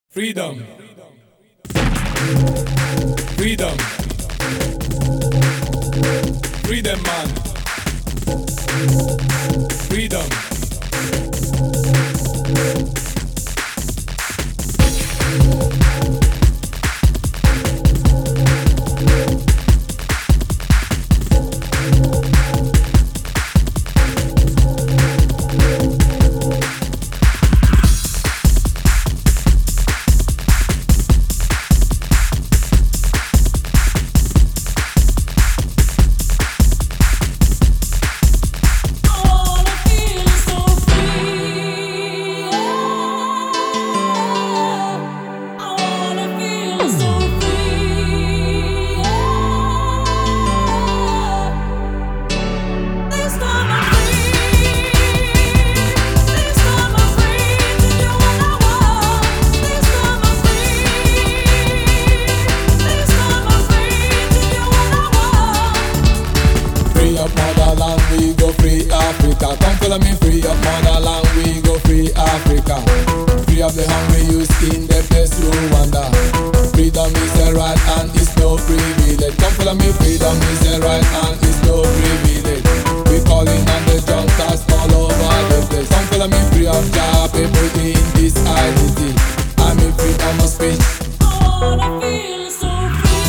Freedom, freedom, freedom, man, freedom. Free up motherland, we go free Africa. Free up the hungry youth in the place Rwanda. Freedom is a right and it's no privilege. Come follow me, freedom is a right and it's no privilege. We calling on the junkers all over the place. Come follow me, free up job people in this identity. I'm in freedom of speech. All I feel is so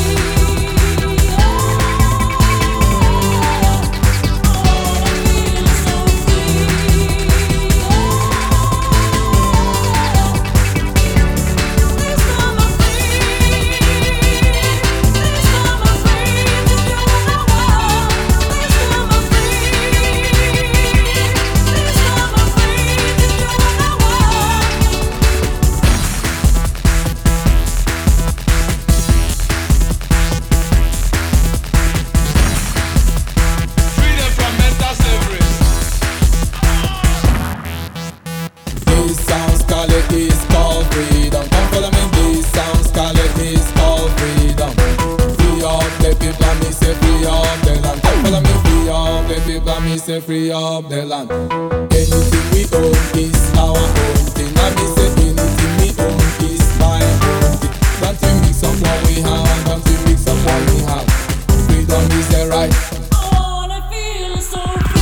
is called freedom. Come follow me, this sound scarlet is called freedom. Free up the people and me say free up the land. Come follow me, free up the people and me say free up the land. Anything we own is our own thing. And me say anything we own is my own thing. Don't you mix up what we have, don't you mix up what we have. Freedom is the right. all I feel is so free.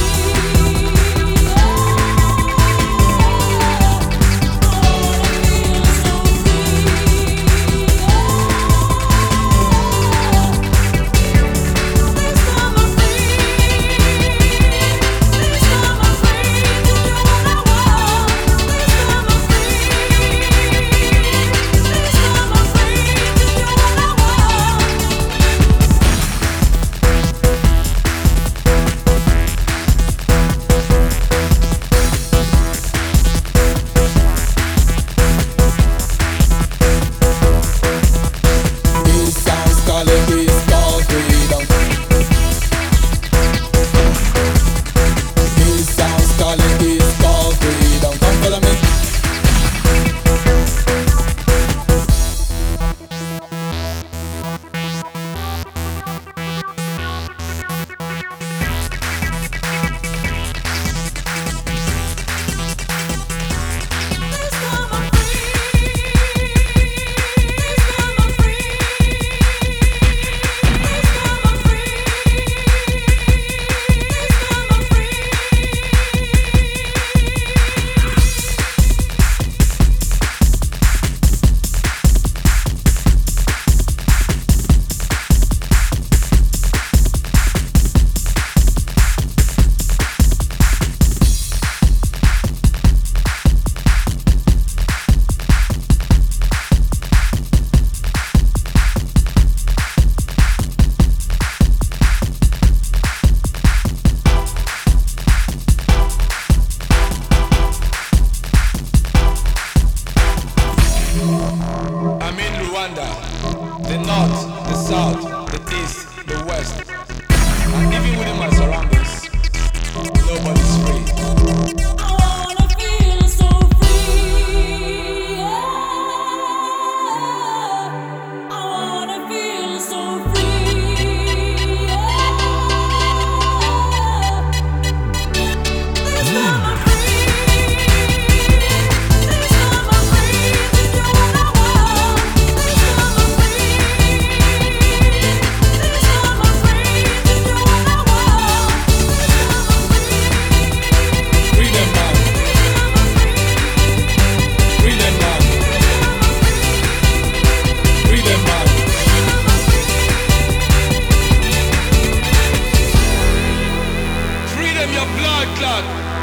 I'm in Rwanda, the north, the south, the east, the west, and even within my surroundings, nobody's free. All I feel is so free. I wanna feel so free. This time I'm free. This time I'm free to do what I want. that.